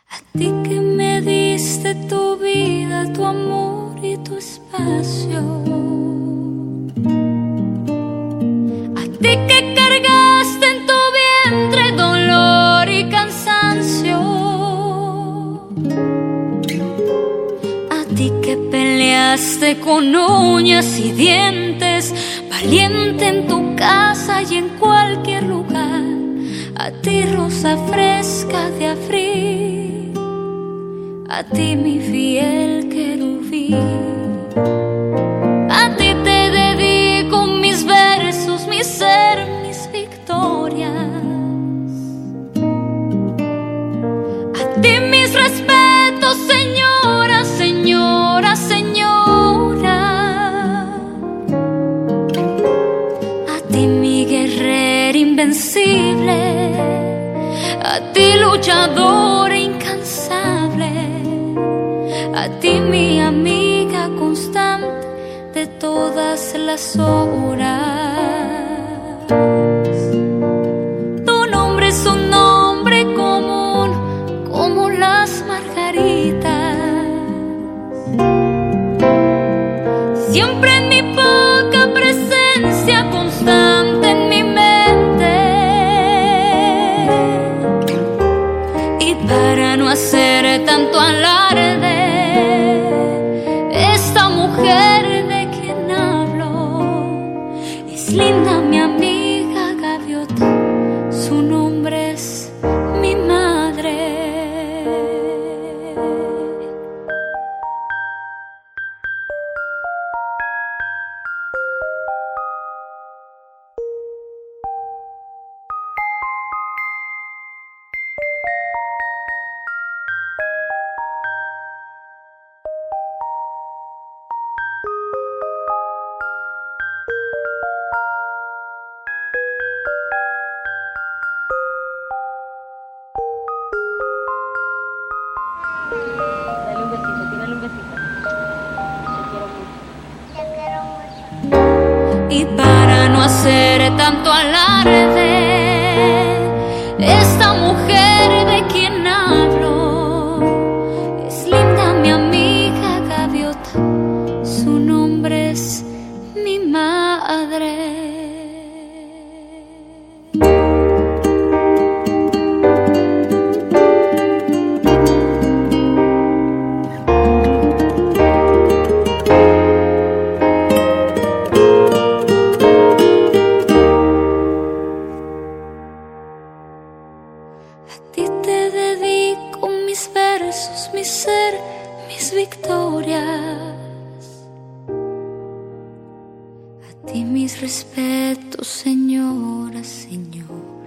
A ti que me diste tu vida, tu amor y tu espacio. A ti que cargaste en tu vientre dolor y cansancio. A ti que peleaste con uñas y dientes, valiente en tu casa y en cualquier lugar. A ti rosa fresca de abril, a ti mi fiel querubín. A ti te dedico mis versos, mi ser, mis victorias. A ti mis respetos, señora, señora, señora. A ti mi guerrera invencible, a ti luchadora incansable, a ti mi amiga constante de todas las horas. Tu nombre es un nombre común como las margaritas. Siempre en mi poca presencia, constante en mi mente. Y para no hacer tanto alarde, esta mujer de quien hablo es linda mi amiga gaviota, su nombre es mi madre. Dale un besito, tírale un besito. Te quiero mucho. Y para no hacer tanto alarde, esta mujer de quien hablo es linda mi amiga gaviota, su nombre es mi madre. A ti te dedico mis versos, mi ser, mis victorias. A ti mis respetos, señora, señora.